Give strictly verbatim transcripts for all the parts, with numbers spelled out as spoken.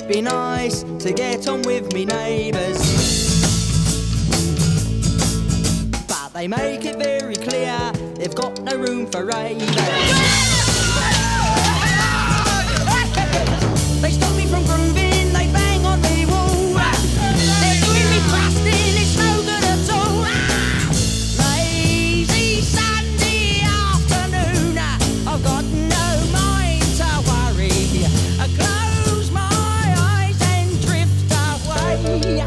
be nice to get on with me neighbours. But they make it very clear they've got no room for ravers. They stop me from grooving, they bang on me wall. They're doing me fasting, it's no good at all. Lazy Sunday afternoon, I've got no mind to worry. I close my eyes and drift away.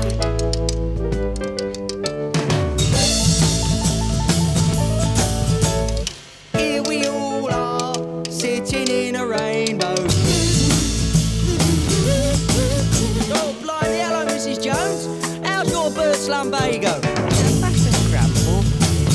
Here we all are, sitting in a rainbow. Oh, blimey, hello, Missus Jones. How's your bird slumbago? That's a crumble.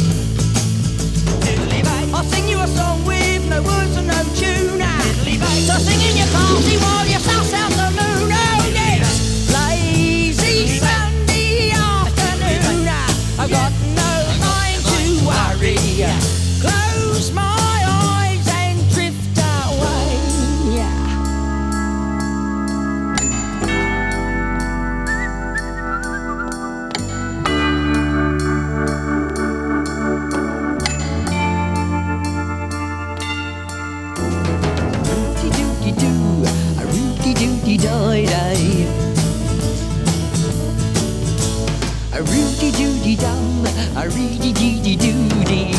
I'll sing you a song with no words and no tune. So sing in your party while you suss out the moon. Oh, yes. Lazy Sunday afternoon, I've got no mind to worry. Close my eyes and drift away. Rooty-dooty-doo, a rooty-dooty-doy-day. A rooty-dooty-dum, a rooty-dooty-doo-dee.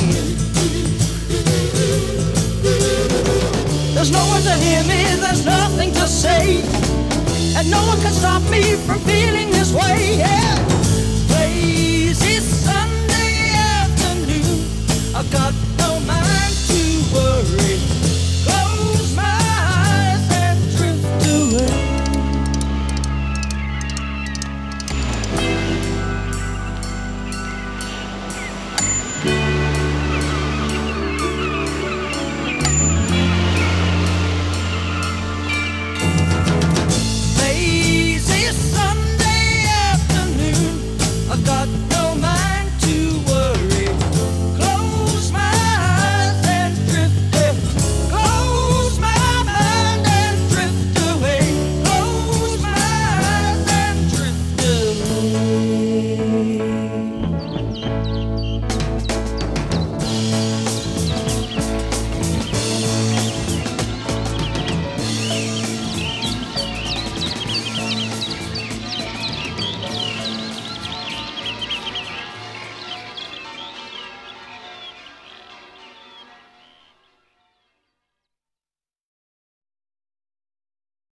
There's no one to hear me, there's nothing to say, and no one can stop me from feeling this way. Yeah. Lazy Sunday